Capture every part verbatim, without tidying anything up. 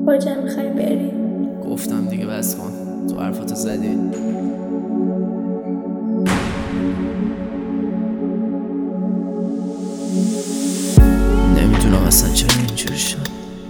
کجا میخوای بری؟ گفتم دیگه بس کن، تو حرفاتو زدی. نمیدونم اصلا چرا اینجوری شد.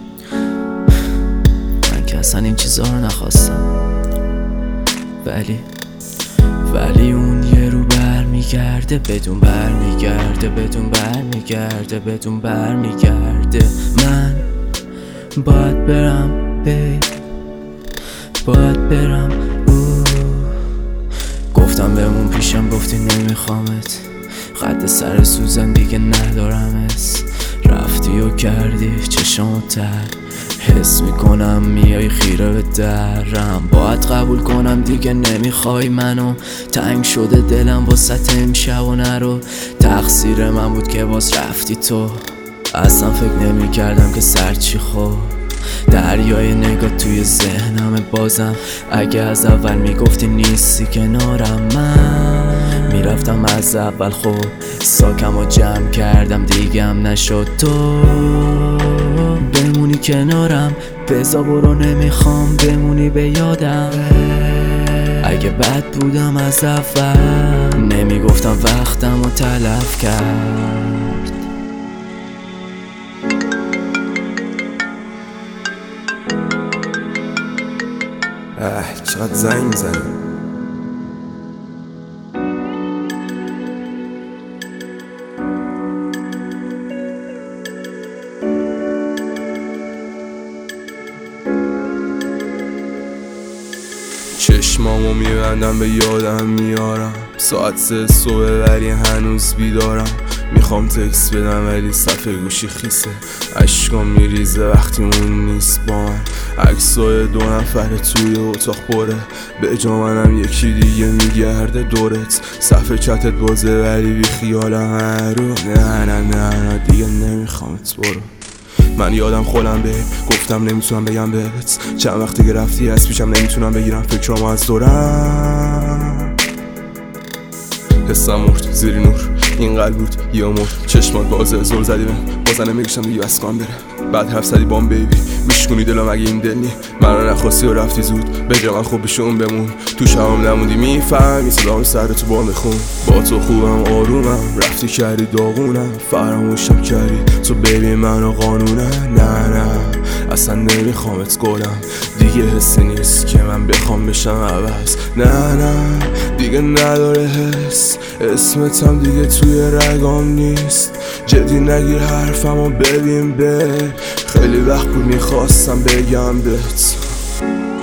من که اصلا این چیزا رو نخواستم، ولی ولی اون یه رو بر میگرده، بدون بر میگرده، بدون بر میگرده، بدون بر میگرده. من باید برم بی باید برم او. گفتم بمون پیشم، گفتی نمیخوامت، خط سر سوزن دیگه ندارمت. رفتی و کردی چشامو تر، حس میکنم میای خیره به درم. باید قبول کنم دیگه نمیخوای منو، تنگ شده دلم واسه امشب و نرو. تقصیر من بود که باز رفتی تو، اصلا فکر نمی کردم که سرچی خود. دریای نگاه توی ذهنم بازم، اگه از اول میگفتی نیستی کنارم، من میرفتم از اول. خب ساکم و جمع کردم دیگه هم نشد تو بمونی کنارم. بزا برو نمیخوام بمونی به یادم. اگه بد بودم از اول نمیگفتم وقتم و تلف کرد. اه چقدر زنگ زنی. چشمامو میبندم به یادم میارم، ساعت سه صبح ولی هنوز بیدارم. میخوام تکس بدم ولی صفحه گوشی خیسه، اشکام میریزه وقتی اون نیست با من. عکسای دو نفر توی اتاق پره، به جا منم یکی دیگه میگرده دورت. صفحه چتت بازه ولی بی خیالم هرو. نه نه نه نه دیگه نمیخوامت، برو. من یادم خودم به گفتم نمیتونم بگم بهت، چند وقتی که رفتی از پیشم نمیتونم بگیرم فکرامو از دورم. حسم مرد زیر نور این قلب بود یه امور، چشمات بازه زل زدی من بازن نمیگشتم دیگه بس کام بره. بعد حرف زدی بام بیبی میشکنی دلم اگه این دل نی من رو نخواستی و رفتی زود به جا من خوب بشون بمون. تو شبام نموندی میفهمی صدام سر تو با میخون. با تو خوبم آرومم رفتی کردی داغونم، فراموشم کردی تو بیبی منو قانونه. نه نه اصلا نمیخوامت گلم، دیگه حسی نیست که من بخوام بشم عوض. نه نه دیگه نداره حس، اسمتم دیگه توی رگام نیست. جدی نگیر حرفمو ببین به خیلی وقت بود میخواستم بگم بهت.